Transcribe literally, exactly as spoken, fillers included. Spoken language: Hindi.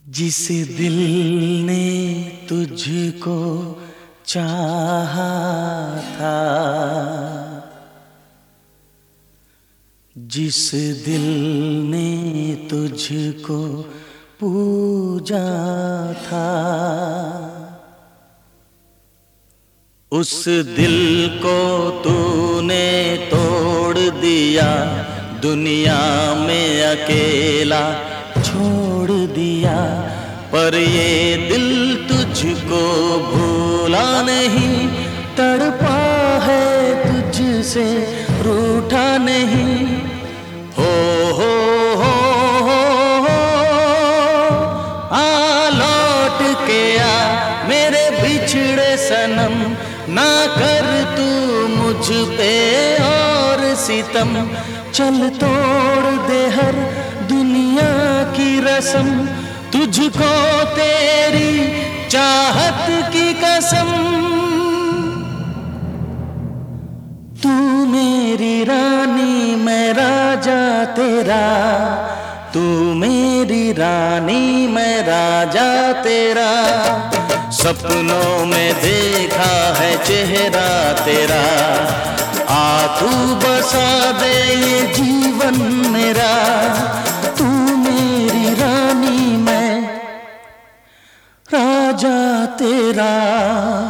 जिस दिल ने तुझको चाहा था, जिस दिल ने तुझको पूजा था, उस दिल को तूने तोड़ दिया, दुनिया में अकेला छोड़ दिया। पर ये दिल तुझको भूला नहीं, तड़पा है तुझसे रूठा नहीं। हो हो हो हो, हो आ लौट के आ मेरे बिछड़े सनम, ना कर तू मुझ पे और सितम। चल तोड़ दे हर दुनिया की रस्म, तुझको तेरी चाहत की कसम। तू मेरी रानी मैं राजा तेरा, तू मेरी रानी मैं राजा तेरा। सपनों में देखा है चेहरा तेरा, आ तू बसा दे ये जीवन मेरा। तू मेरी रानी मैं राजा तेरा।